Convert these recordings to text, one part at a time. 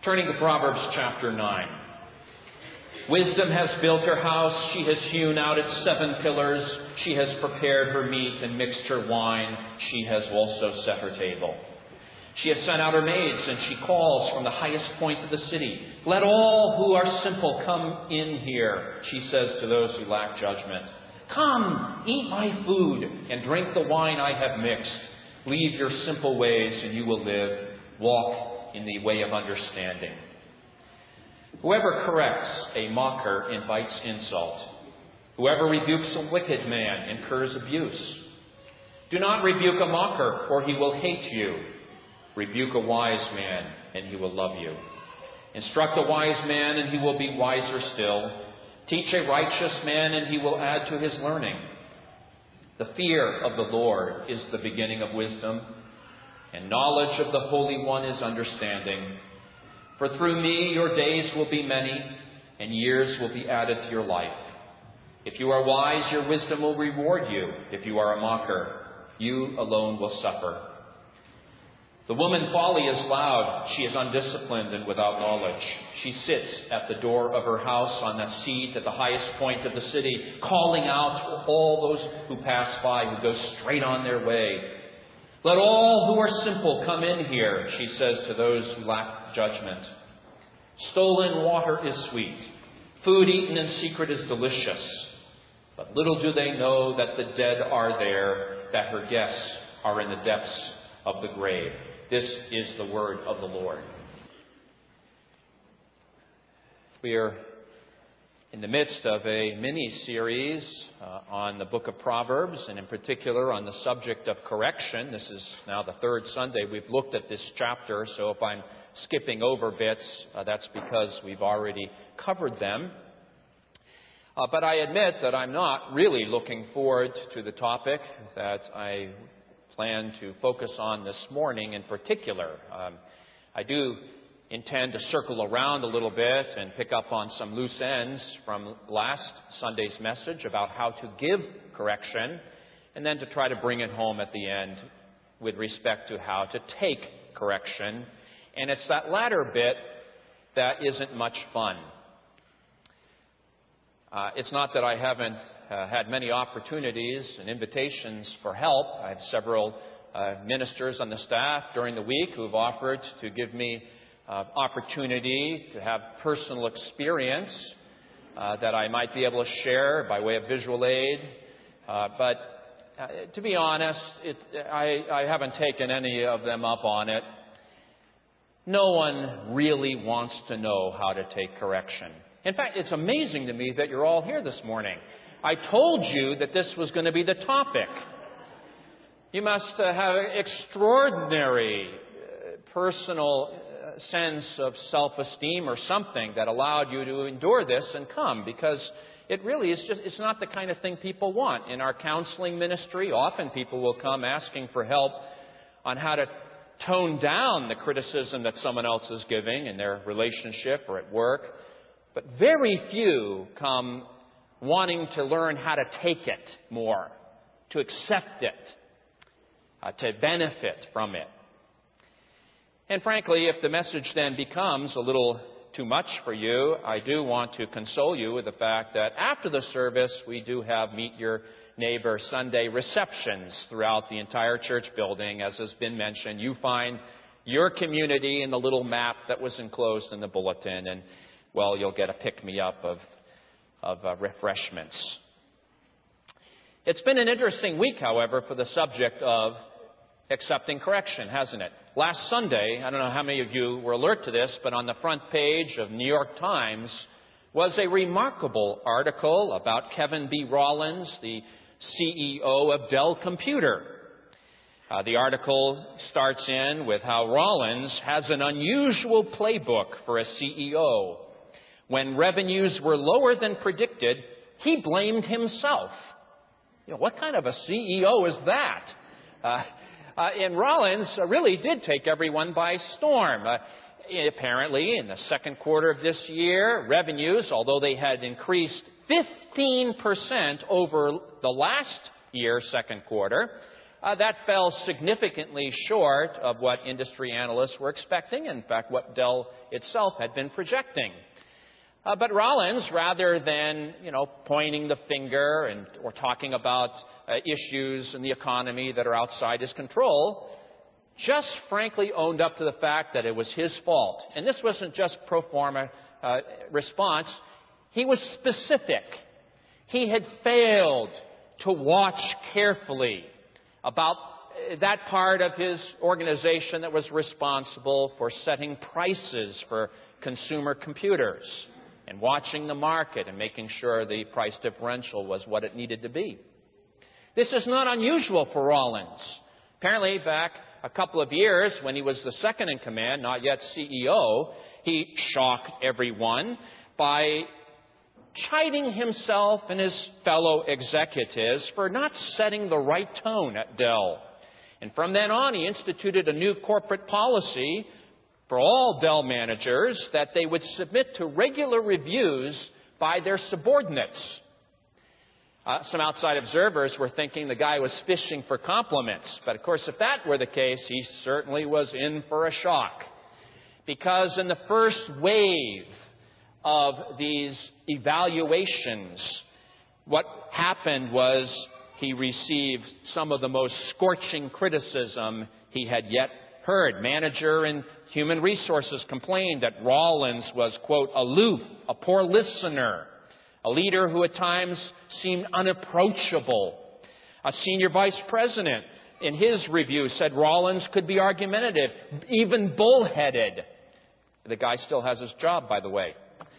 Turning to Proverbs chapter 9. Wisdom has built her house. She has hewn out its 7 pillars. She has prepared her meat and mixed her wine. She has also set her table. She has sent out her maids, and she calls from the highest point of the city. Let all who are simple come in here, she says to those who lack judgment. Come, eat my food, and drink the wine I have mixed. Leave your simple ways, and you will live. Walk in the way of understanding. Whoever corrects a mocker invites insult. Whoever rebukes a wicked man incurs abuse. Do not rebuke a mocker, or he will hate you. Rebuke a wise man, and he will love you. Instruct a wise man, and he will be wiser still. Teach a righteous man, and he will add to his learning. The fear of the Lord is the beginning of wisdom, and knowledge of the Holy One is understanding. For through me your days will be many, and years will be added to your life. If you are wise, your wisdom will reward you. If you are a mocker, you alone will suffer. The woman folly is loud. She is undisciplined and without knowledge. She sits at the door of her house on the seat at the highest point of the city, calling out to all those who pass by, who go straight on their way. Let all who are simple come in here, she says to those who lack judgment. Stolen water is sweet. Food eaten in secret is delicious. But little do they know that the dead are there, that her guests are in the depths of the grave. This is the word of the Lord. We are in the midst of a mini-series on the book of Proverbs, and in particular on the subject of correction. This is now the 3rd Sunday we've looked at this chapter, so if I'm skipping over bits, that's because we've already covered them. But I admit that I'm not really looking forward to the topic that I plan to focus on this morning in particular. I do intend to circle around a little bit and pick up on some loose ends from last Sunday's message about how to give correction, and then to try to bring it home at the end with respect to how to take correction. And it's that latter bit that isn't much fun. It's not that I haven't had many opportunities and invitations for help. I have several ministers on the staff during the week who've offered to give me opportunity to have personal experience that I might be able to share by way of visual aid. But to be honest, I haven't taken any of them up on it. No one really wants to know how to take correction. In fact, it's amazing to me that you're all here this morning. I told you that this was going to be the topic. You must have an extraordinary personal sense of self-esteem or something that allowed you to endure this and come, because it really is it's not the kind of thing people want. In our counseling ministry, often people will come asking for help on how to tone down the criticism that someone else is giving in their relationship or at work. But very few come wanting to learn how to take it more, to accept it, to benefit from it. And frankly, if the message then becomes a little too much for you, I do want to console you with the fact that after the service, we do have Meet Your Neighbor Sunday receptions throughout the entire church building. As has been mentioned, you find your community in the little map that was enclosed in the bulletin, and well, you'll get a pick-me-up of refreshments. It's been an interesting week, however, for the subject of accepting correction, hasn't it? Last Sunday, I don't know how many of you were alert to this, but on the front page of New York Times was a remarkable article about Kevin B. Rollins, the CEO of Dell Computer. The article starts in with how Rollins has an unusual playbook for a CEO. When revenues were lower than predicted, he blamed himself. What kind of a CEO is that? And Rollins really did take everyone by storm. Apparently, in the second quarter of this year, revenues, although they had increased 15% over the last year's second quarter, that fell significantly short of what industry analysts were expecting, in fact, what Dell itself had been projecting. But Rollins, rather than, pointing the finger or talking about issues in the economy that are outside his control, just frankly owned up to the fact that it was his fault. And this wasn't just pro forma response. He was specific. He had failed to watch carefully about that part of his organization that was responsible for setting prices for consumer computers and watching the market and making sure the price differential was what it needed to be. This is not unusual for Rollins. Apparently, back a couple of years when he was the second in command, not yet CEO, he shocked everyone by chiding himself and his fellow executives for not setting the right tone at Dell. And from then on, he instituted a new corporate policy for all Dell managers that they would submit to regular reviews by their subordinates. Some outside observers were thinking the guy was fishing for compliments. But of course, if that were the case, he certainly was in for a shock. Because in the first wave of these evaluations, what happened was he received some of the most scorching criticism he had yet heard. Manager in Human Resources complained that Rollins was, quote, aloof, a poor listener, a leader who at times seemed unapproachable. A senior vice president in his review said Rollins could be argumentative, even bullheaded. The guy still has his job, by the way.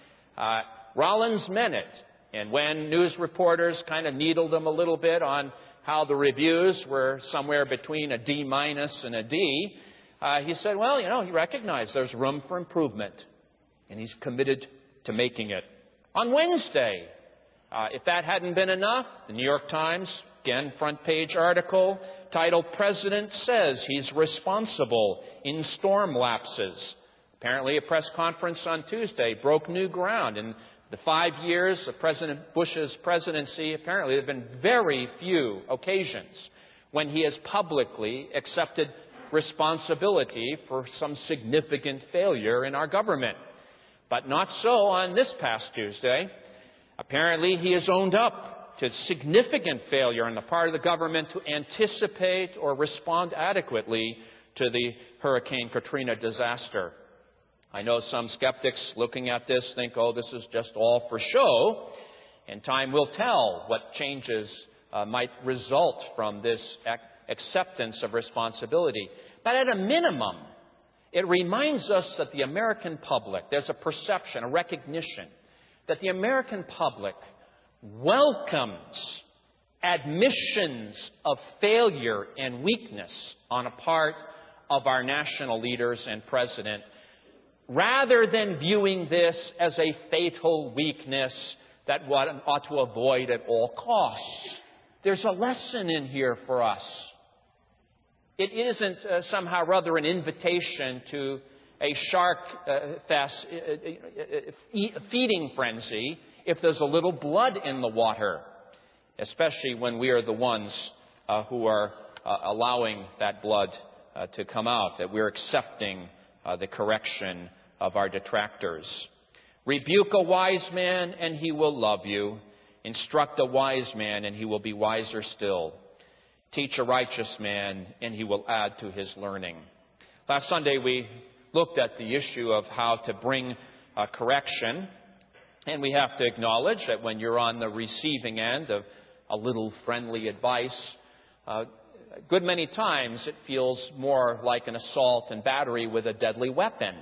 Rollins meant it. And when news reporters kind of needled him a little bit on how the reviews were somewhere between a D- and a D, he said, well, he recognized there's room for improvement. And he's committed to making it. On Wednesday, if that hadn't been enough, the New York Times, again, front page article, titled, President Says He's Responsible in Storm Lapses. Apparently, a press conference on Tuesday broke new ground. In the 5 years of President Bush's presidency, apparently there have been very few occasions when he has publicly accepted responsibility for some significant failure in our government. But not so on this past Tuesday. Apparently, he has owned up to significant failure on the part of the government to anticipate or respond adequately to the Hurricane Katrina disaster. I know some skeptics looking at this think, this is just all for show, and time will tell what changes might result from this acceptance of responsibility. But at a minimum, it reminds us that the American public, there's a perception, a recognition, that the American public welcomes admissions of failure and weakness on a part of our national leaders and president, rather than viewing this as a fatal weakness that one ought to avoid at all costs. There's a lesson in here for us. It isn't somehow rather an invitation to a shark feeding frenzy if there's a little blood in the water, especially when we are the ones who are allowing that blood to come out, that we're accepting the correction of our detractors. Rebuke a wise man, and he will love you. Instruct a wise man, and he will be wiser still. Teach a righteous man, and he will add to his learning. Last Sunday, we looked at the issue of how to bring correction. And we have to acknowledge that when you're on the receiving end of a little friendly advice, a good many times it feels more like an assault and battery with a deadly weapon.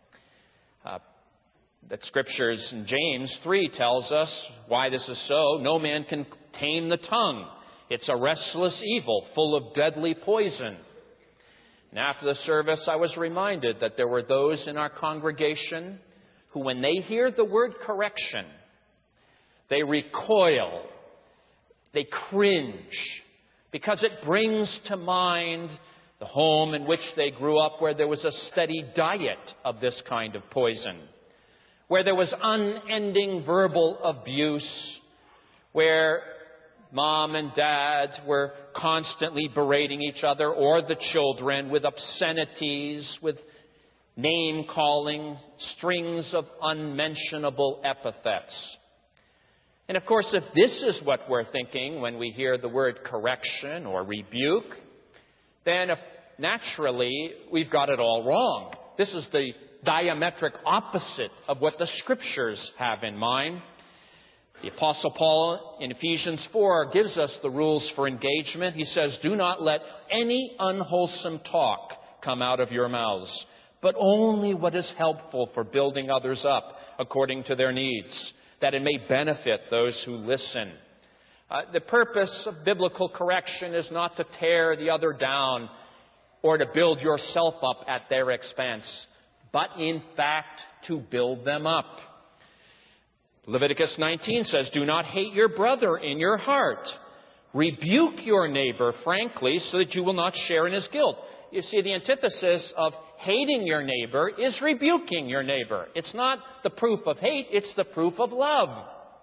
The Scriptures in James 3 tells us why this is so. No man can tame the tongue. It's a restless evil full of deadly poison. And after the service, I was reminded that there were those in our congregation who, when they hear the word correction, they recoil, they cringe, because it brings to mind the home in which they grew up, where there was a steady diet of this kind of poison, where there was unending verbal abuse, where mom and dad were constantly berating each other or the children with obscenities, with name-calling, strings of unmentionable epithets. And of course, if this is what we're thinking when we hear the word correction or rebuke, then naturally we've got it all wrong. This is the diametric opposite of what the Scriptures have in mind. The Apostle Paul in Ephesians 4 gives us the rules for engagement. He says, "Do not let any unwholesome talk come out of your mouths, but only what is helpful for building others up according to their needs, that it may benefit those who listen." The purpose of biblical correction is not to tear the other down or to build yourself up at their expense, but in fact to build them up. Leviticus 19 says, "Do not hate your brother in your heart. Rebuke your neighbor frankly so that you will not share in his guilt." You see, the antithesis of hating your neighbor is rebuking your neighbor. It's not the proof of hate, it's the proof of love.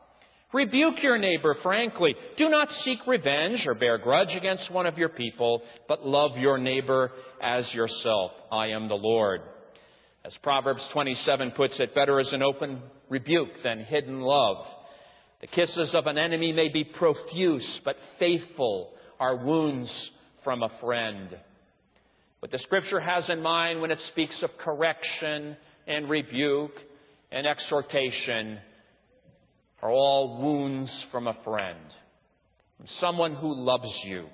Rebuke your neighbor frankly. Do not seek revenge or bear grudge against one of your people, but love your neighbor as yourself. I am the Lord. As Proverbs 27 puts it, better is an open rebuke than hidden love. The kisses of an enemy may be profuse, but faithful are wounds from a friend. What the Scripture has in mind when it speaks of correction and rebuke and exhortation are all wounds from a friend, from someone who loves you.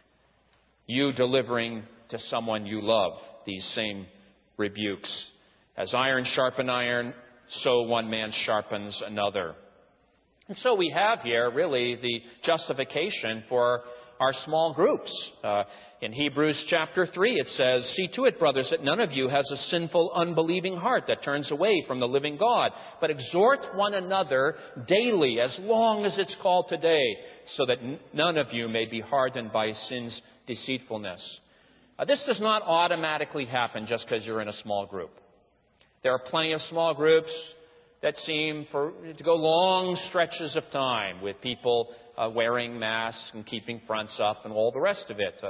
You delivering to someone you love these same rebukes. As iron sharpens iron, so one man sharpens another. And so we have here really the justification for our small groups. In Hebrews chapter 3 it says, "See to it, brothers, that none of you has a sinful, unbelieving heart that turns away from the living God, but exhort one another daily, as long as it's called today, so that none of you may be hardened by sin's deceitfulness." This does not automatically happen just because you're in a small group. There are plenty of small groups that seem to go long stretches of time with people wearing masks and keeping fronts up and all the rest of it.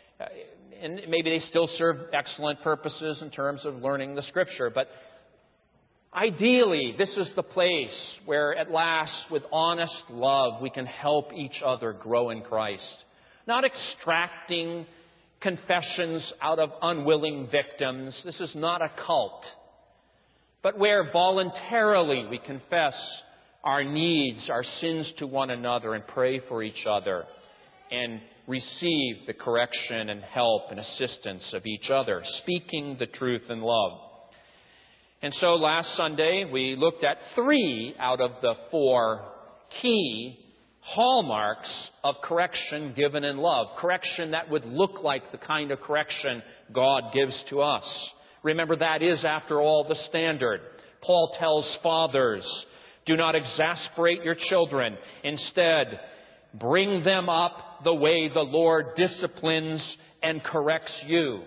And maybe they still serve excellent purposes in terms of learning the Scripture. But ideally, this is the place where at last, with honest love, we can help each other grow in Christ. Not extracting confessions out of unwilling victims. This is not a cult. But where voluntarily we confess our needs, our sins to one another and pray for each other and receive the correction and help and assistance of each other, speaking the truth in love. And so last Sunday we looked at 3 out of the 4 key hallmarks of correction given in love. Correction that would look like the kind of correction God gives to us. Remember, that is, after all, the standard. Paul tells fathers, do not exasperate your children. Instead, bring them up the way the Lord disciplines and corrects you.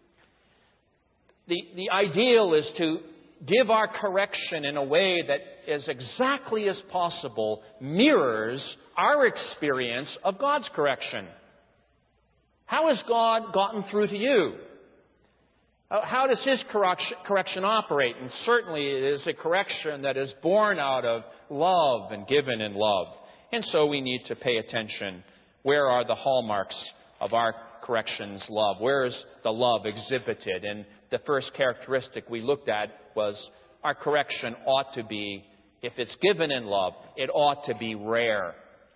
The ideal is to give our correction in a way that, as exactly as possible, mirrors our experience of God's correction. How has God gotten through to you? How does His correction operate? And certainly it is a correction that is born out of love and given in love. And so we need to pay attention. Where are the hallmarks of our correction's love? Where is the love exhibited? And the first characteristic we looked at was our correction ought to be, if it's given in love, it ought to be rare.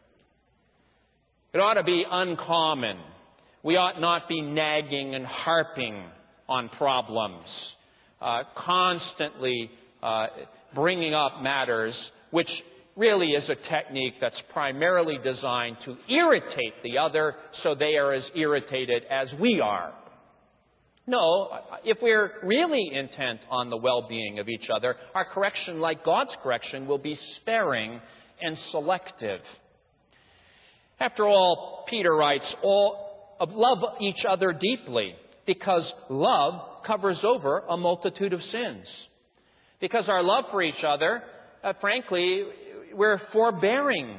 It ought to be uncommon. We ought not be nagging and harping on problems, constantly bringing up matters, which really is a technique that's primarily designed to irritate the other so they are as irritated as we are. No, if we're really intent on the well-being of each other, our correction, like God's correction, will be sparing and selective. After all, Peter writes, love each other deeply, because love covers over a multitude of sins. Because our love for each other, frankly, we're forbearing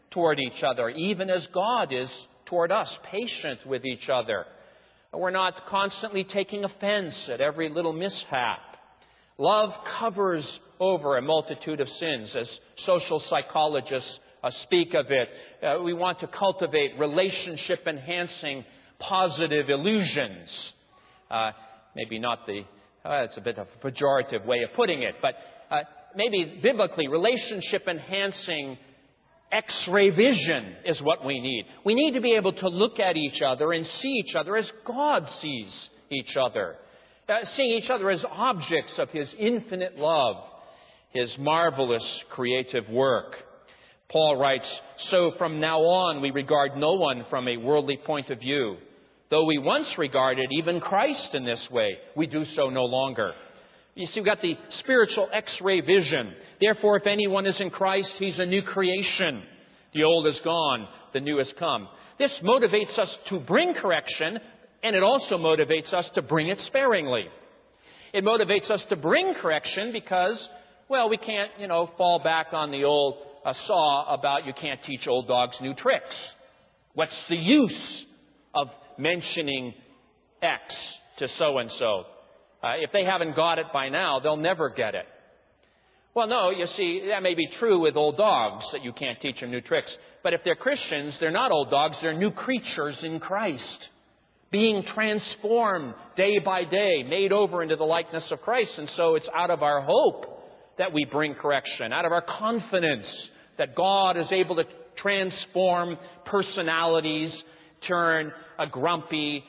toward each other, even as God is toward us, patient with each other. We're not constantly taking offense at every little mishap. Love covers over a multitude of sins, as social psychologists speak of it. We want to cultivate relationship-enhancing positive illusions. Maybe not it's a bit of a pejorative way of putting it, but maybe biblically, relationship-enhancing X-ray vision is what we need. We need to be able to look at each other and see each other as God sees each other. Seeing each other as objects of His infinite love, His marvelous creative work. Paul writes, "So from now on we regard no one from a worldly point of view. Though we once regarded even Christ in this way, we do so no longer." You see, we've got the spiritual X-ray vision. Therefore, if anyone is in Christ, he's a new creation. The old is gone, the new has come. This motivates us to bring correction, and it also motivates us to bring it sparingly. It motivates us to bring correction because, well, we can't, fall back on the old saw about you can't teach old dogs new tricks. What's the use of mentioning X to so-and-so? If they haven't got it by now, they'll never get it. Well, no, you see, that may be true with old dogs, that you can't teach them new tricks. But if they're Christians, they're not old dogs, they're new creatures in Christ, being transformed day by day, made over into the likeness of Christ. And so it's out of our hope that we bring correction, out of our confidence that God is able to transform personalities, turn a grumpy,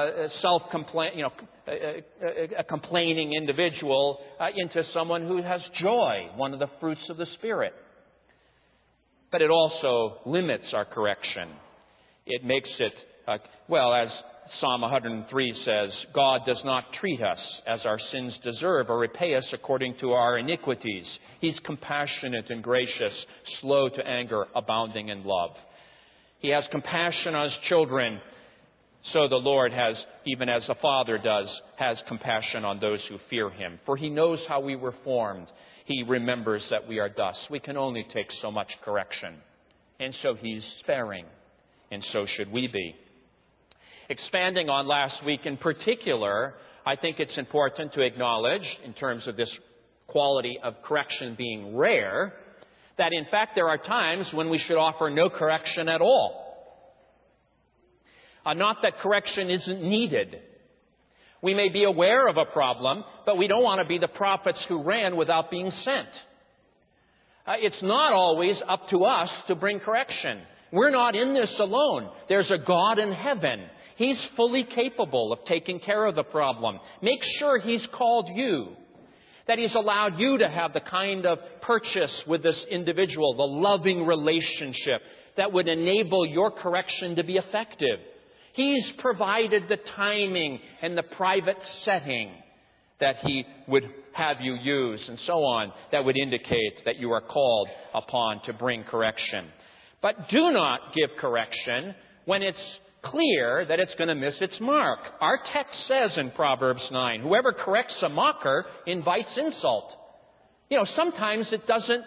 a complaining individual into someone who has joy, one of the fruits of the Spirit. But it also limits our correction. It makes it, as Psalm 103 says, God does not treat us as our sins deserve or repay us according to our iniquities. He's compassionate and gracious, slow to anger, abounding in love. He has compassion on His children. So the Lord has, even as a father does, has compassion on those who fear Him. For He knows how we were formed. He remembers that we are dust. We can only take so much correction. And so He's sparing. And so should we be. Expanding on last week in particular, I think it's important to acknowledge, in terms of this quality of correction being rare, that in fact there are times when we should offer no correction at all. Not that correction isn't needed. We may be aware of a problem, but we don't want to be the prophets who ran without being sent. It's not always up to us to bring correction. We're not in this alone. There's a God in heaven. He's fully capable of taking care of the problem. Make sure He's called you, that He's allowed you to have the kind of purchase with this individual, the loving relationship that would enable your correction to be effective. He's provided the timing and the private setting that He would have you use and so on, that would indicate that you are called upon to bring correction. But do not give correction when it's clear that it's going to miss its mark. Our text says in Proverbs 9, whoever corrects a mocker invites insult. Sometimes it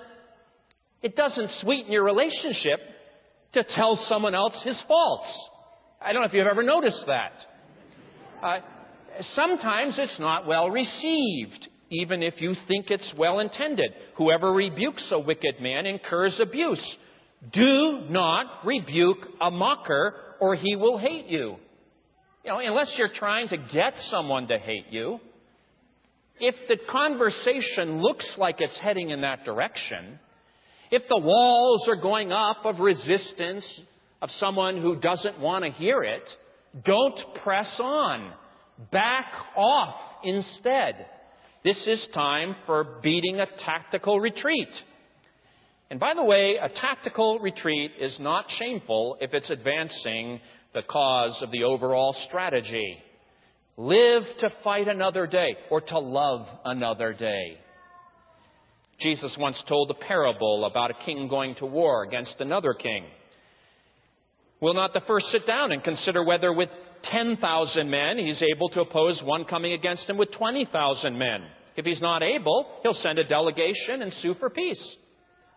doesn't sweeten your relationship to tell someone else his faults. I don't know if you've ever noticed that. Sometimes it's not well received, even if you think it's well intended. Whoever rebukes a wicked man incurs abuse. Do not rebuke a mocker, or he will hate you. Unless you're trying to get someone to hate you, if the conversation looks like it's heading in that direction, if the walls are going up of resistance of someone who doesn't want to hear it, don't press on. Back off instead. This is time for beating a tactical retreat. And by the way, a tactical retreat is not shameful if it's advancing the cause of the overall strategy. Live to fight another day, or to love another day. Jesus once told a parable about a king going to war against another king. Will not the first sit down and consider whether with 10,000 men he's able to oppose one coming against him with 20,000 men? If he's not able, he'll send a delegation and sue for peace.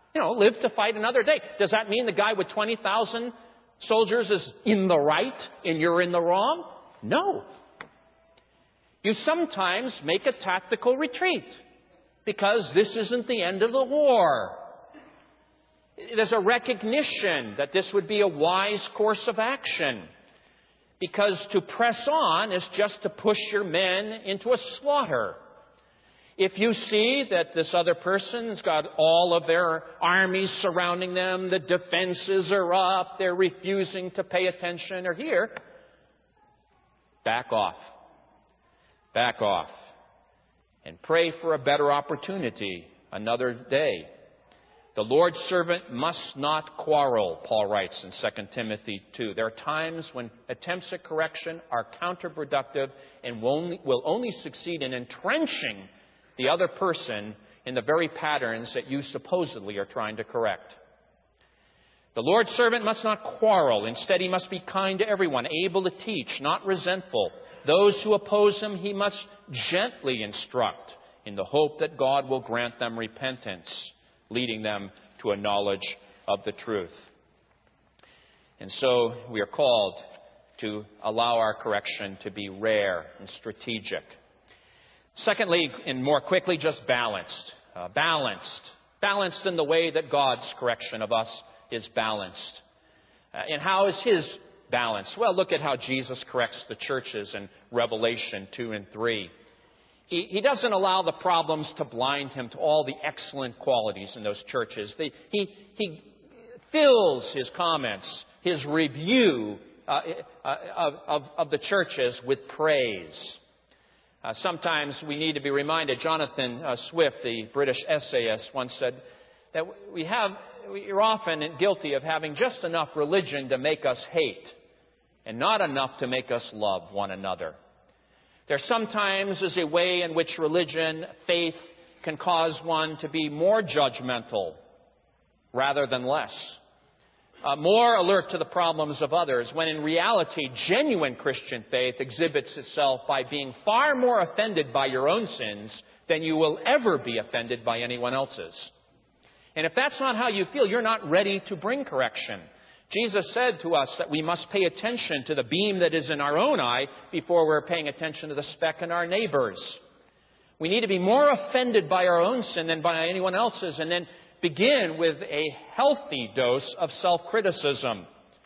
Live to fight another day. Does that mean the guy with 20,000 soldiers is in the right and you're in the wrong? No. You sometimes make a tactical retreat because this isn't the end of the war. There's a recognition that this would be a wise course of action, because to press on is just to push your men into a slaughter. If you see that this other person's got all of their armies surrounding them, the defenses are up, they're refusing to pay attention or hear, back off. Back off. And pray for a better opportunity another day. The Lord's servant must not quarrel, Paul writes in 2 Timothy 2. There are times when attempts at correction are counterproductive and will only succeed in entrenching the other person in the very patterns that you supposedly are trying to correct. The Lord's servant must not quarrel. Instead, he must be kind to everyone, able to teach, not resentful. Those who oppose him, he must gently instruct in the hope that God will grant them repentance, leading them to a knowledge of the truth. And so we are called to allow our correction to be rare and strategic. Secondly, and more quickly, just balanced. Balanced in the way that God's correction of us is balanced. And how is his balance? Well, look at how Jesus corrects the churches in Revelation 2 and 3. He doesn't allow the problems to blind him to all the excellent qualities in those churches. He fills his comments, his review of the churches with praise. Sometimes we need to be reminded. Jonathan Swift, the British essayist, once said that we're often guilty of having just enough religion to make us hate and not enough to make us love one another. There sometimes is a way in which religion, faith, can cause one to be more judgmental rather than less. More alert to the problems of others, when in reality, genuine Christian faith exhibits itself by being far more offended by your own sins than you will ever be offended by anyone else's. And if that's not how you feel, you're not ready to bring correction. Jesus said to us that we must pay attention to the beam that is in our own eye before we're paying attention to the speck in our neighbor's. We need to be more offended by our own sin than by anyone else's, and then begin with a healthy dose of self-criticism.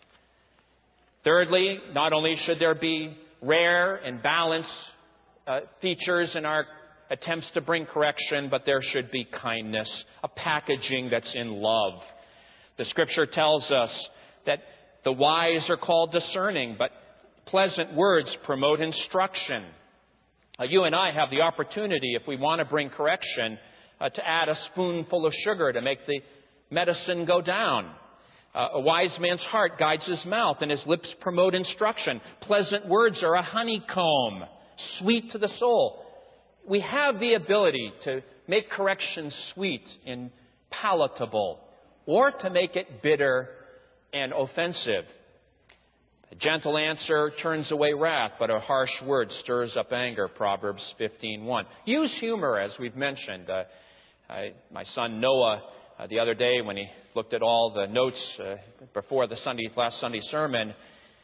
Thirdly, not only should there be rare and balanced features in our attempts to bring correction, but there should be kindness, a packaging that's in love. The Scripture tells us that the wise are called discerning, but pleasant words promote instruction. You and I have the opportunity, if we want to bring correction, to add a spoonful of sugar to make the medicine go down. A wise man's heart guides his mouth, and his lips promote instruction. Pleasant words are a honeycomb, sweet to the soul. We have the ability to make correction sweet and palatable, or to make it bitter and offensive. A gentle answer turns away wrath, but a harsh word stirs up anger, Proverbs 15:1. Use humor, as we've mentioned. My son Noah, the other day when he looked at all the notes before the last Sunday sermon,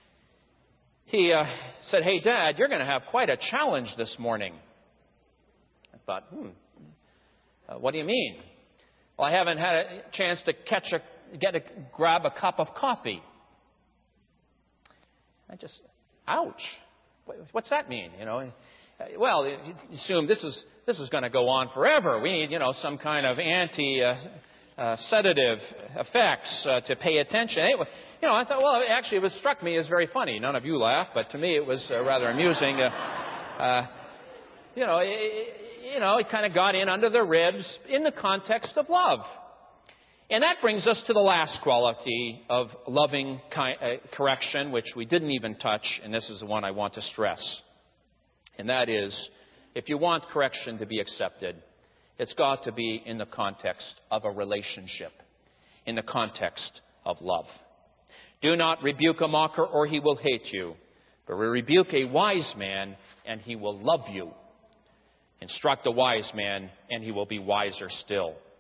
he said, "Hey, Dad, you're going to have quite a challenge this morning." I thought, what do you mean? Well, I haven't had a chance to grab a cup of coffee. I just, ouch. What's that mean? Well, you assume this is going to go on forever. We need, some kind of sedative effects to pay attention. Anyway, I thought, well, actually, it struck me as very funny. None of you laughed, but to me, it was rather amusing. It kind of got in under the ribs in the context of love. And that brings us to the last quality of loving correction, which we didn't even touch, and this is the one I want to stress. And that is, if you want correction to be accepted, it's got to be in the context of a relationship, in the context of love. Do not rebuke a mocker, or he will hate you, but rebuke a wise man, and he will love you. Instruct a wise man, and he will be wiser still.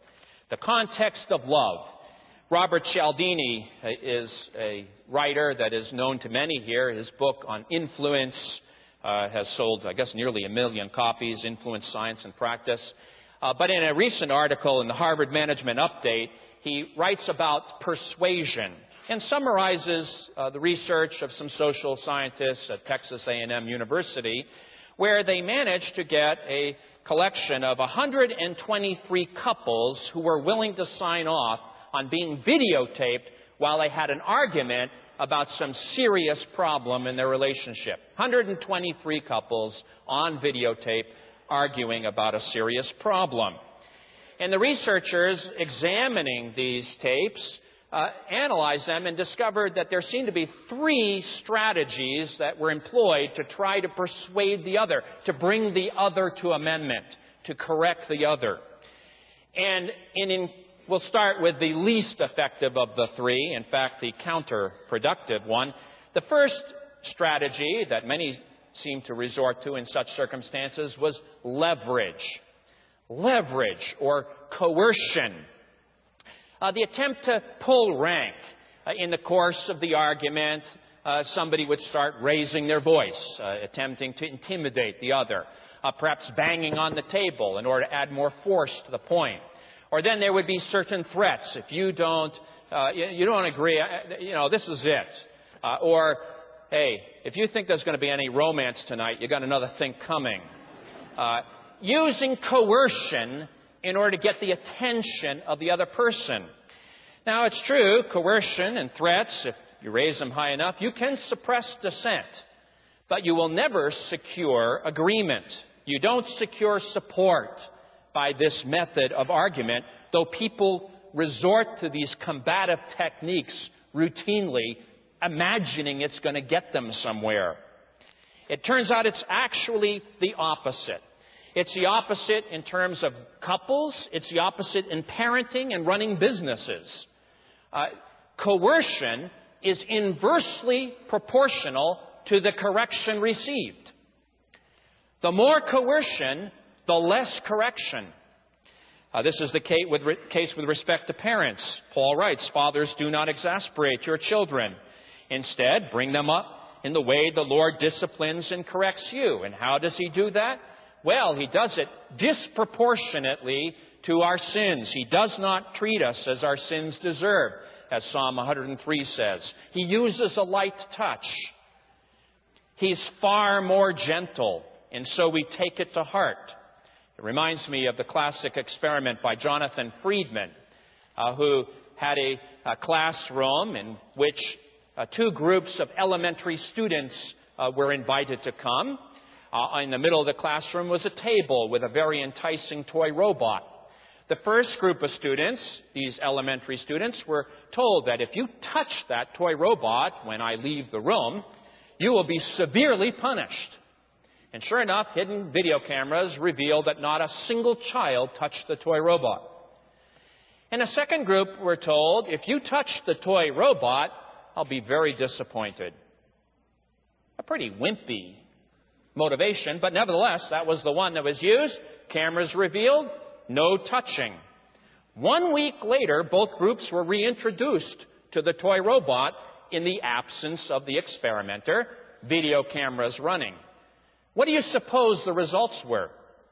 The context of love. Robert Cialdini is a writer that is known to many here. His book on influence has sold, I guess, nearly 1 million copies, Influence, Science, and Practice. But in a recent article in the Harvard Management Update, he writes about persuasion and summarizes the research of some social scientists at Texas A&M University, where they managed to get a collection of 123 couples who were willing to sign off on being videotaped while they had an argument about some serious problem in their relationship. 123 couples on videotape arguing about a serious problem. And the researchers examining these tapes analyzed them and discovered that there seemed to be 3 strategies that were employed to try to persuade the other, to bring the other to amendment, to correct the other. And we'll start with the least effective of the 3, in fact, the counterproductive one. The first strategy that many seem to resort to in such circumstances was leverage. Leverage or coercion. The attempt to pull rank. In the course of the argument, somebody would start raising their voice, attempting to intimidate the other, perhaps banging on the table in order to add more force to the point. Or then there would be certain threats. If you don't agree, this is it. Or, hey, if you think there's going to be any romance tonight, you got another thing coming. Using coercion in order to get the attention of the other person. Now, it's true, coercion and threats, if you raise them high enough, you can suppress dissent, but you will never secure agreement. You don't secure support by this method of argument, though people resort to these combative techniques routinely, imagining it's going to get them somewhere. It turns out it's actually the opposite. It's the opposite in terms of couples. It's the opposite in parenting and running businesses. Coercion is inversely proportional to the correction received. The more coercion, the less correction. This is the case with respect to parents. Paul writes, "Fathers, do not exasperate your children. Instead, bring them up in the way the Lord disciplines and corrects you." And how does He do that? Well, He does it disproportionately to our sins. He does not treat us as our sins deserve, as Psalm 103 says. He uses a light touch. He's far more gentle, and so we take it to heart. It reminds me of the classic experiment by Jonathan Friedman, who had a classroom in which 2 groups of elementary students were invited to come. In the middle of the classroom was a table with a very enticing toy robot. The first group of students, these elementary students, were told that if you touch that toy robot when I leave the room, you will be severely punished. And sure enough, hidden video cameras revealed that not a single child touched the toy robot. And a second group were told, if you touch the toy robot, I'll be very disappointed. A pretty wimpy motivation, but nevertheless, that was the one that was used. Cameras revealed, no touching. 1 week later, both groups were reintroduced to the toy robot in the absence of the experimenter, video cameras running. What do you suppose the results were?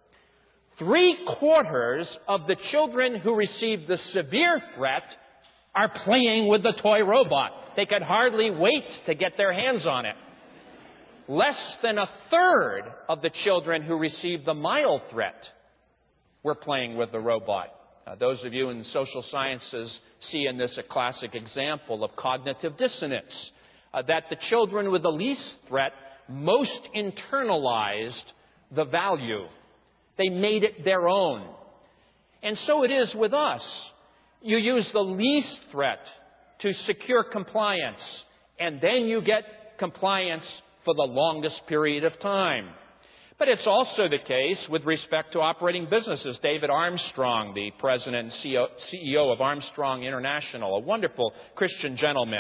3/4 of the children who received the severe threat are playing with the toy robot. They could hardly wait to get their hands on it. Less than 1/3 of the children who received the mild threat were playing with the robot. Those of you in social sciences see in this a classic example of cognitive dissonance, that the children with the least threat most internalized the value. They made it their own. And so it is with us. You use the least threat to secure compliance, and then you get compliance for the longest period of time. But it's also the case with respect to operating businesses. David Armstrong, the president and CEO of Armstrong International, a wonderful Christian gentleman,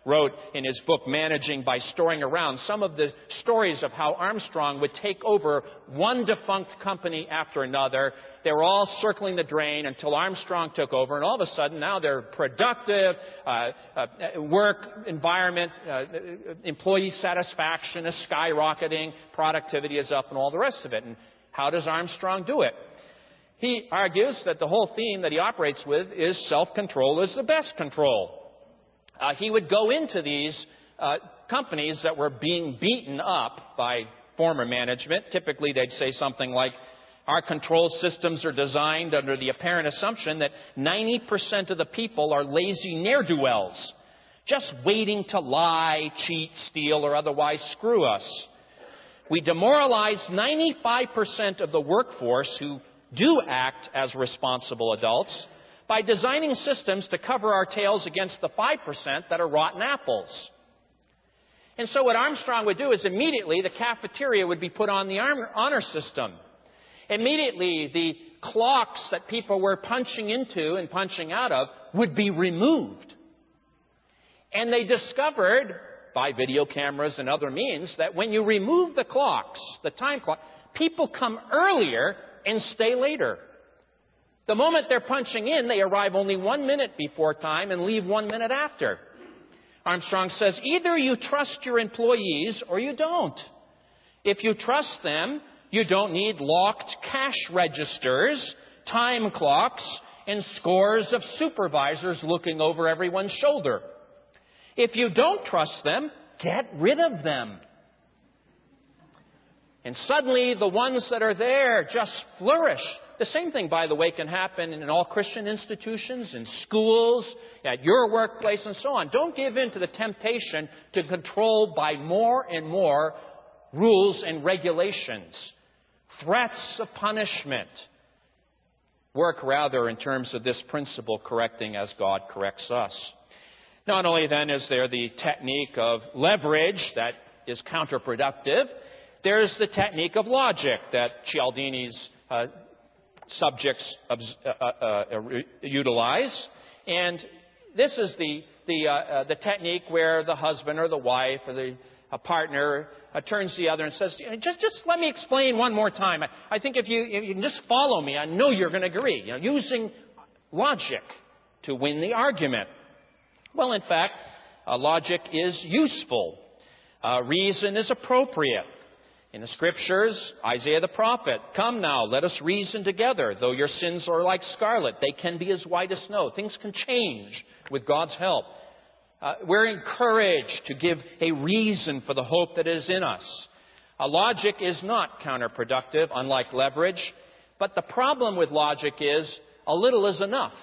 wrote in his book, Managing by Storing Around, some of the stories of how Armstrong would take over one defunct company after another. They were all circling the drain until Armstrong took over, and all of a sudden now they're productive, work environment, employee satisfaction is skyrocketing, productivity is up, and all the rest of it. And how does Armstrong do it? He argues that the whole theme that he operates with is self-control is the best control. He would go into these companies that were being beaten up by former management. Typically, they'd say something like, our control systems are designed under the apparent assumption that 90% of the people are lazy ne'er-do-wells, just waiting to lie, cheat, steal, or otherwise screw us. We demoralize 95% of the workforce who do act as responsible adults by designing systems to cover our tails against the 5% that are rotten apples. And so what Armstrong would do is immediately the cafeteria would be put on the honor system. Immediately the clocks that people were punching into and punching out of would be removed. And they discovered, by video cameras and other means, that when you remove the clocks, the time clock, people come earlier and stay later. The moment they're punching in, they arrive only 1 minute before time and leave 1 minute after. Armstrong says, either you trust your employees or you don't. If you trust them, you don't need locked cash registers, time clocks, and scores of supervisors looking over everyone's shoulder. If you don't trust them, get rid of them. And suddenly the ones that are there just flourish. The same thing, by the way, can happen in all Christian institutions, in schools, at your workplace, and so on. Don't give in to the temptation to control by more and more rules and regulations, threats of punishment. Work rather in terms of this principle, correcting as God corrects us. Not only then is there the technique of leverage that is counterproductive, there's the technique of logic that Cialdini's subjects utilize. And this is the technique where the husband or the wife or the partner turns to the other and says, just let me explain one more time. I think if you can just follow me, I know you're going to agree. Using logic to win the argument. Well, in fact, logic is useful. Reason is appropriate. In the Scriptures, Isaiah the prophet, come now, let us reason together. Though your sins are like scarlet, they can be as white as snow. Things can change with God's help. We're encouraged to give a reason for the hope that is in us. Logic is not counterproductive, unlike leverage. But the problem with logic is a little is enough.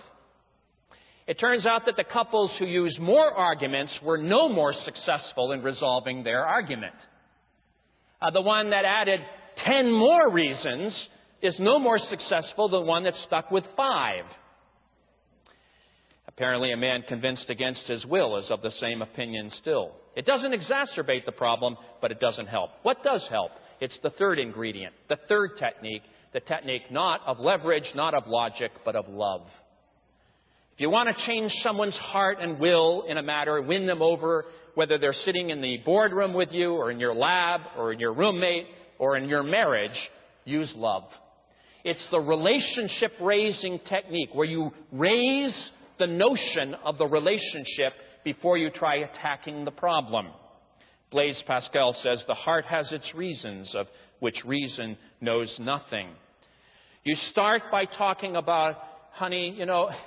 It turns out that the couples who used more arguments were no more successful in resolving their argument. The one that added 10 more reasons is no more successful than one that stuck with 5. Apparently, a man convinced against his will is of the same opinion still. It doesn't exacerbate the problem, but it doesn't help. What does help? It's the third ingredient, the third technique, the technique not of leverage, not of logic, but of love. If you want to change someone's heart and will in a matter, win them over, whether they're sitting in the boardroom with you or in your lab or in your roommate or in your marriage, use love. It's the relationship raising technique where you raise the notion of the relationship before you try attacking the problem. Blaise Pascal says, the heart has its reasons of which reason knows nothing. You start by talking about, honey,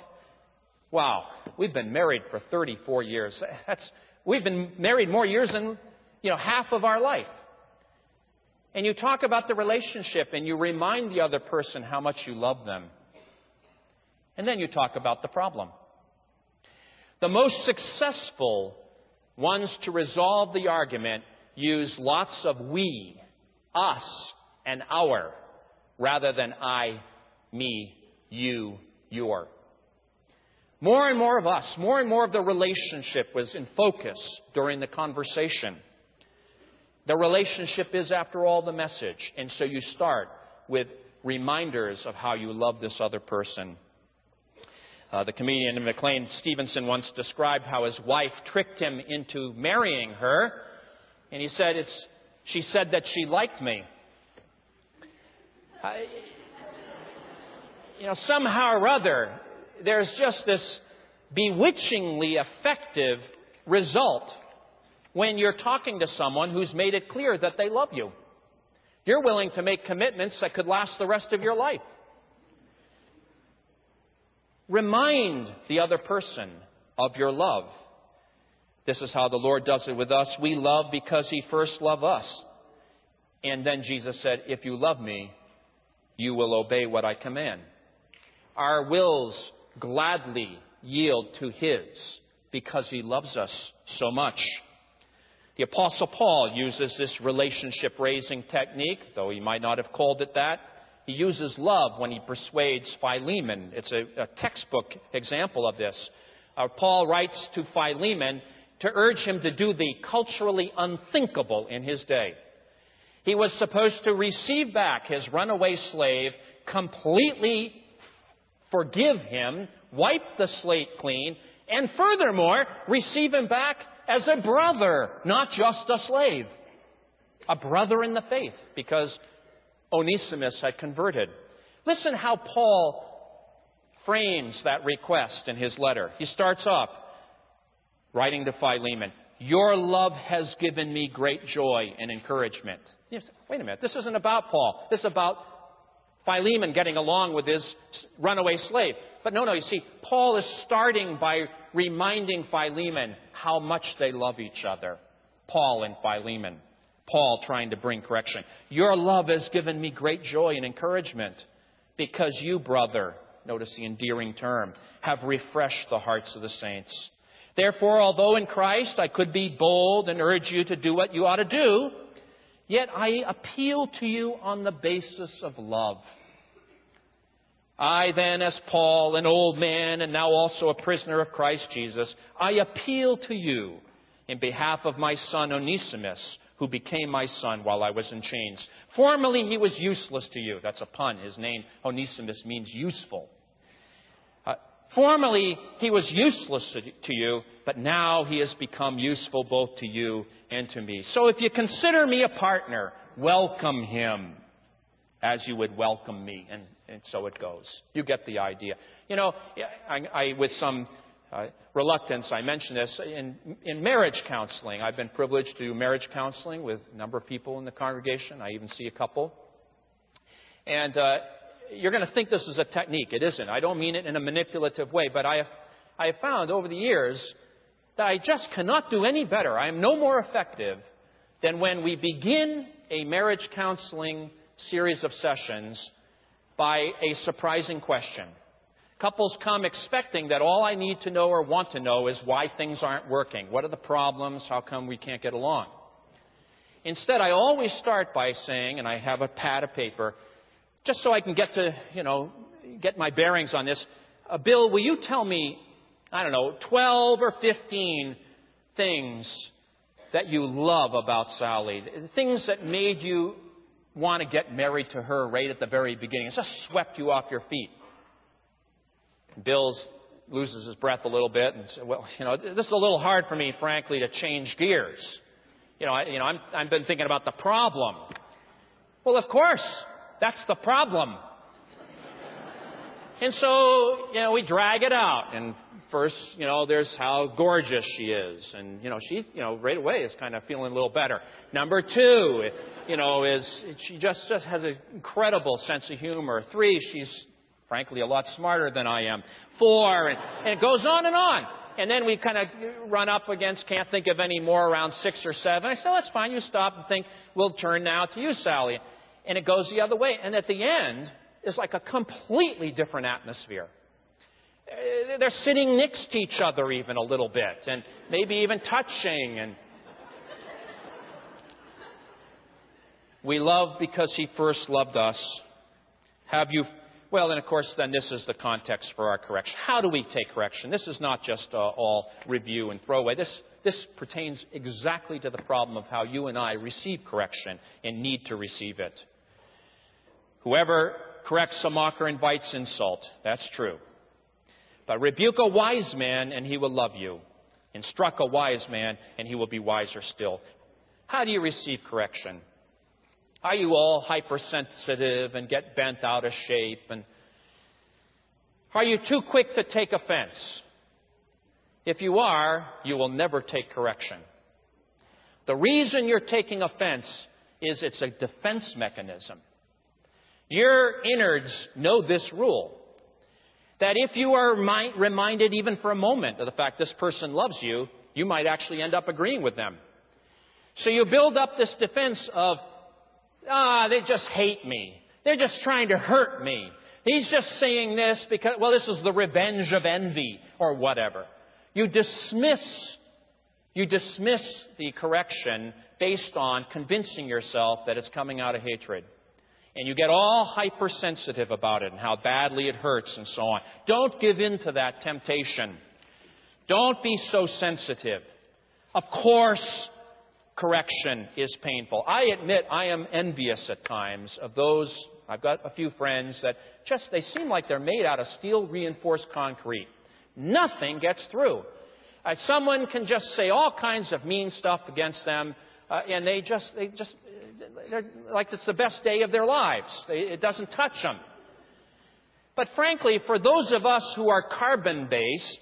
wow, we've been married for 34 years. We've been married more years than, half of our life. And you talk about the relationship and you remind the other person how much you love them. And then you talk about the problem. The most successful ones to resolve the argument use lots of we, us, and our, rather than I, me, you, your. More and more of us, more and more of the relationship was in focus during the conversation. The relationship is, after all, the message. And so you start with reminders of how you love this other person. The comedian McLean Stevenson once described how his wife tricked him into marrying her. And he said, she said that she liked me. Somehow or other, there's just this bewitchingly effective result when you're talking to someone who's made it clear that they love you. You're willing to make commitments that could last the rest of your life. Remind the other person of your love. This is how the Lord does it with us. We love because He first loved us. And then Jesus said, if you love me, you will obey what I command. Our wills gladly yield to His because He loves us so much. The Apostle Paul uses this relationship-raising technique, though he might not have called it that. He uses love when he persuades Philemon. It's a textbook example of this. Paul writes to Philemon to urge him to do the culturally unthinkable in his day. He was supposed to receive back his runaway slave, completely forgive him, wipe the slate clean, and furthermore, receive him back as a brother, not just a slave. A brother in the faith, because Onesimus had converted. Listen how Paul frames that request in his letter. He starts off writing to Philemon, your love has given me great joy and encouragement. You say, wait a minute, this isn't about Paul. This is about Philemon getting along with his runaway slave. But no, you see, Paul is starting by reminding Philemon how much they love each other. Paul and Philemon. Paul trying to bring correction. Your love has given me great joy and encouragement because you, brother, notice the endearing term, have refreshed the hearts of the saints. Therefore, although in Christ I could be bold and urge you to do what you ought to do, yet I appeal to you on the basis of love. I then, as Paul, an old man and now also a prisoner of Christ Jesus, I appeal to you in behalf of my son Onesimus, who became my son while I was in chains. Formerly he was useless to you. That's a pun. His name, Onesimus, means useful. Formerly he was useless to you, but now he has become useful both to you and to me. So if you consider me a partner, welcome him as you would welcome me. And so it goes. You get the idea. I with some reluctance, I mention this. In marriage counseling, I've been privileged to do marriage counseling with a number of people in the congregation. I even see a couple. And you're going to think this is a technique. It isn't. I don't mean it in a manipulative way, but I have found over the years that I just cannot do any better. I am no more effective than when we begin a marriage counseling series of sessions by a surprising question. Couples come expecting that all I need to know or want to know is why things aren't working. What are the problems? How come we can't get along? Instead, I always start by saying, and I have a pad of paper, just so I can get my bearings on this. Bill, will you tell me, 12 or 15 things that you love about Sally? Things that made you want to get married to her right at the very beginning. It just swept you off your feet. Bill loses his breath a little bit and says, this is a little hard for me, frankly, to change gears. I've been thinking about the problem. Well, of course, that's the problem. And so, we drag it out. And first, there's how gorgeous she is. And, she, right away is kind of feeling a little better. Number 2, is she just has an incredible sense of humor. 3, she's frankly a lot smarter than I am. 4, and it goes on and on. And then we kind of run up against, can't think of any more, around 6 or 7. I said, that's fine. You stop and think, we'll turn now to you, Sally. And it goes the other way. And at the end is like a completely different atmosphere. They're sitting next to each other even a little bit, and maybe even touching. And we love because he first loved us. Well, and of course, then this is the context for our correction. How do we take correction? This is not just all review and throwaway. This pertains exactly to the problem of how you and I receive correction and need to receive it. Whoever corrects a mocker invites insult. That's true. But rebuke a wise man, and he will love you. Instruct a wise man, and he will be wiser still. How do you receive correction? Are you all hypersensitive and get bent out of shape? And are you too quick to take offense? If you are, you will never take correction. The reason you're taking offense is it's a defense mechanism. Your innards know this rule, that if you are reminded even for a moment of the fact this person loves you, you might actually end up agreeing with them. So you build up this defense of, they just hate me. They're just trying to hurt me. He's just saying this because, well, this is the revenge of envy or whatever. You dismiss the correction based on convincing yourself that it's coming out of hatred. And you get all hypersensitive about it and how badly it hurts and so on. Don't give in to that temptation. Don't be so sensitive. Of course, correction is painful. I admit I am envious at times of those. I've got a few friends that they seem like they're made out of steel reinforced concrete. Nothing gets through. Someone can just say all kinds of mean stuff against them, and they're like it's the best day of their lives. It doesn't touch them. But frankly, for those of us who are carbon-based,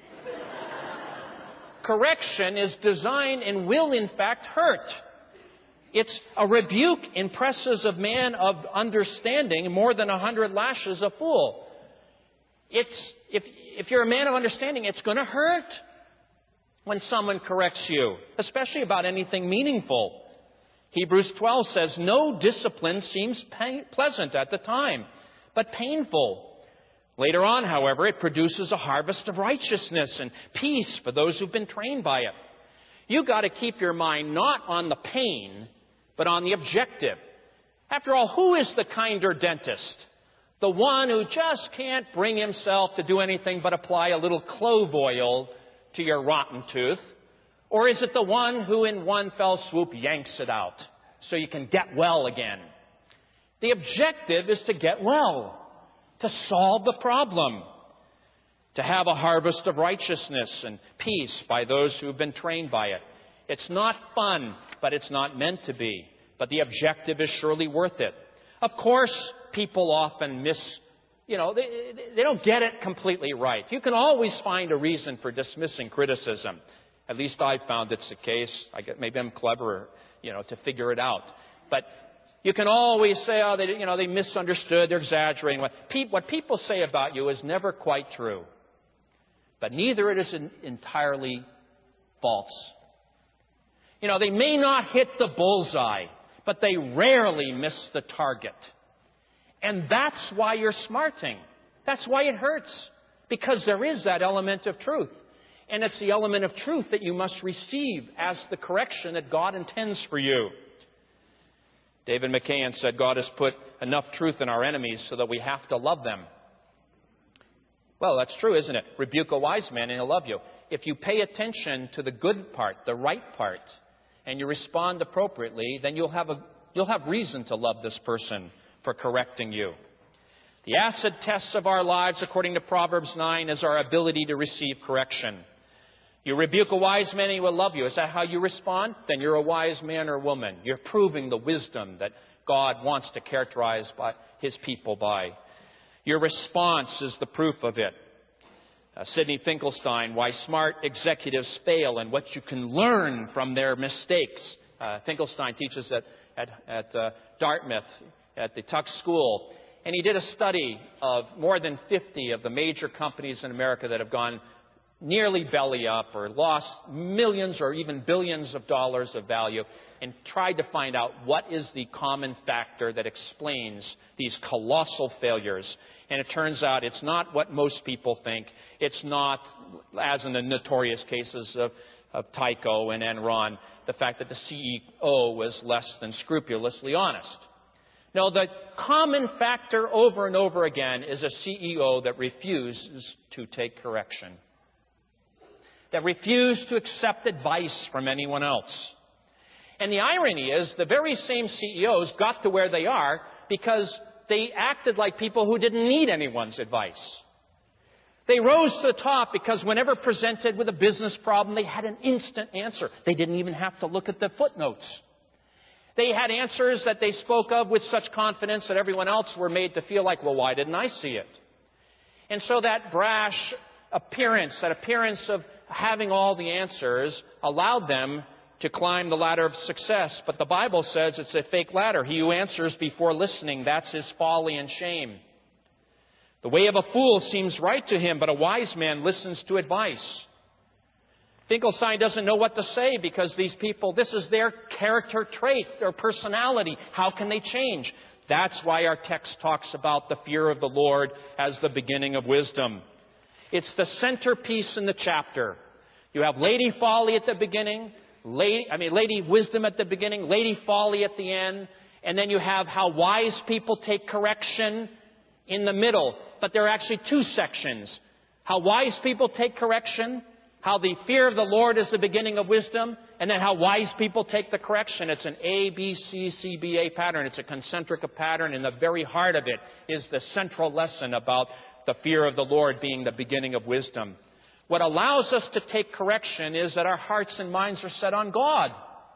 correction is designed and will in fact hurt. It's a rebuke impresses a man of understanding more than 100 lashes a fool. If you're a man of understanding, it's going to hurt when someone corrects you, especially about anything meaningful. Hebrews 12 says, no discipline seems pleasant at the time, but painful. Later on, however, it produces a harvest of righteousness and peace for those who've been trained by it. You've got to keep your mind not on the pain, but on the objective. After all, who is the kinder dentist? The one who just can't bring himself to do anything but apply a little clove oil to your rotten tooth? Or is it the one who in one fell swoop yanks it out so you can get well again? The objective is to get well, to solve the problem, to have a harvest of righteousness and peace by those who have been trained by it. It's not fun, but it's not meant to be. But the objective is surely worth it. Of course, people often they don't get it completely right. You can always find a reason for dismissing criticism. At least I've found it's the case. Maybe I'm clever, to figure it out. But you can always say, they misunderstood, they're exaggerating. What people say about you is never quite true. But neither it is entirely false. They may not hit the bullseye, but they rarely miss the target. And that's why you're smarting. That's why it hurts. Because there is that element of truth. And it's the element of truth that you must receive as the correction that God intends for you. David McCann said, God has put enough truth in our enemies so that we have to love them. Well, that's true, isn't it? Rebuke a wise man and he'll love you. If you pay attention to the good part, the right part, and you respond appropriately, then you'll have reason to love this person for correcting you. The acid tests of our lives, according to Proverbs 9, is our ability to receive correction. You rebuke a wise man and he will love you. Is that how you respond? Then you're a wise man or woman. You're proving the wisdom that God wants to characterize by His people by. Your response is the proof of it. Sidney Finkelstein, Why Smart Executives Fail and What You Can Learn from Their Mistakes. Finkelstein teaches at Dartmouth at the Tuck School. And he did a study of more than 50 of the major companies in America that have gone nearly belly up or lost millions or even billions of dollars of value, and tried to find out what is the common factor that explains these colossal failures. And it turns out it's not what most people think. It's not, as in the notorious cases of Tyco and Enron, the fact that the CEO was less than scrupulously honest. No, the common factor over and over again is a CEO that refuses to take correction, that refused to accept advice from anyone else. And the irony is the very same CEOs got to where they are because they acted like people who didn't need anyone's advice. They rose to the top because whenever presented with a business problem, they had an instant answer. They didn't even have to look at the footnotes. They had answers that they spoke of with such confidence that everyone else were made to feel like, well, why didn't I see it? And so that brash appearance, that appearance of having all the answers, allowed them to climb the ladder of success. But the Bible says it's a fake ladder. He who answers before listening, that's his folly and shame. The way of a fool seems right to him, but a wise man listens to advice. Finkelstein doesn't know what to say because these people, this is their character trait, their personality. How can they change? That's why our text talks about the fear of the Lord as the beginning of wisdom. It's the centerpiece in the chapter. You have Lady Folly at the beginning, Lady Wisdom at the beginning, Lady Folly at the end, and then you have how wise people take correction in the middle. But there are actually two sections. How wise people take correction, how the fear of the Lord is the beginning of wisdom, and then how wise people take the correction. It's an A, B, C, C, B, A pattern. It's a concentric pattern, and the very heart of it is the central lesson about the fear of the Lord being the beginning of wisdom. What allows us to take correction is that our hearts and minds are set on God.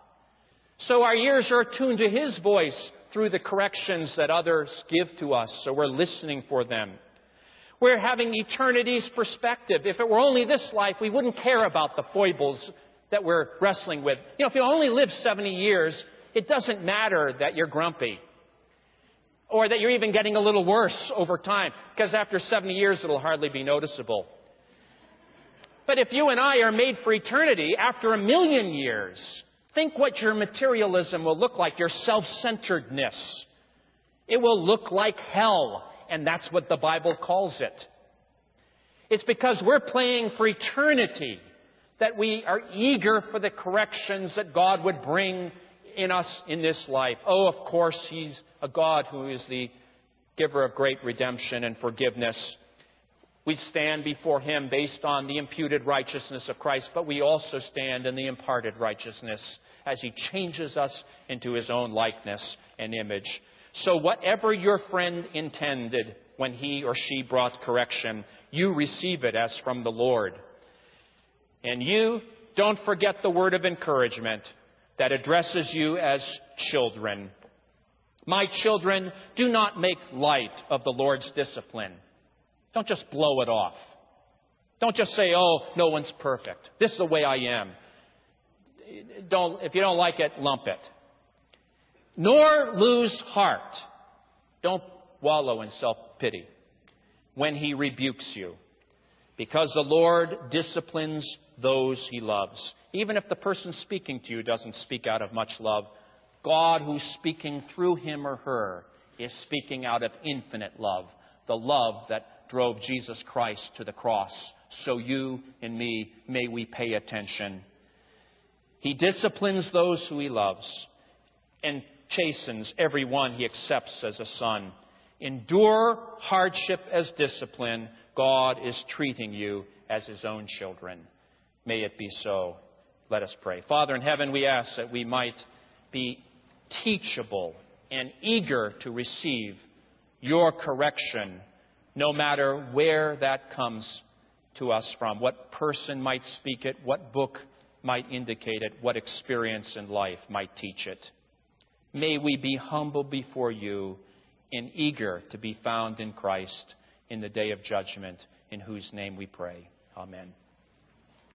So our ears are attuned to His voice through the corrections that others give to us, so we're listening for them. We're having eternity's perspective. If it were only this life, we wouldn't care about the foibles that we're wrestling with. You know, if you only live 70 years, it doesn't matter that you're grumpy or that you're even getting a little worse over time, because after 70 years, it'll hardly be noticeable. But if you and I are made for eternity, after 1,000,000 years, think what your materialism will look like, your self-centeredness. It will look like hell. And that's what the Bible calls it. It's because we're playing for eternity that we are eager for the corrections that God would bring in us in this life. Oh, of course, He's a God who is the giver of great redemption and forgiveness. We stand before Him based on the imputed righteousness of Christ, but we also stand in the imparted righteousness as He changes us into His own likeness and image. So whatever your friend intended when he or she brought correction, you receive it as from the Lord. And you don't forget the word of encouragement that addresses you as children. My children, do not make light of the Lord's discipline. Don't just blow it off. Don't just say, oh, no one's perfect. This is the way I am. If you don't like it, lump it. Nor lose heart. Don't wallow in self-pity when He rebukes you, because the Lord disciplines those He loves. Even if the person speaking to you doesn't speak out of much love, God who's speaking through him or her is speaking out of infinite love, the love that drove Jesus Christ to the cross. So you and me, may we pay attention. He disciplines those who He loves and chastens every one He accepts as a son. Endure hardship as discipline. God is treating you as His own children. May it be so. Let us pray. Father in heaven, we ask that we might be teachable and eager to receive Your correction, no matter where that comes to us from, what person might speak it, what book might indicate it, what experience in life might teach it. May we be humble before You and eager to be found in Christ in the day of judgment, in whose name we pray. Amen.